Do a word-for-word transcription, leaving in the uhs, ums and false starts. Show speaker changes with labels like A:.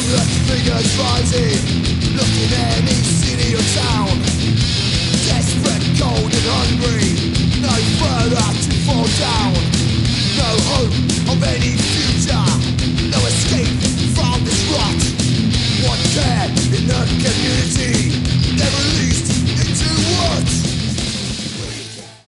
A: Homeless figures rising, look in any city or town, desperate, cold and hungry.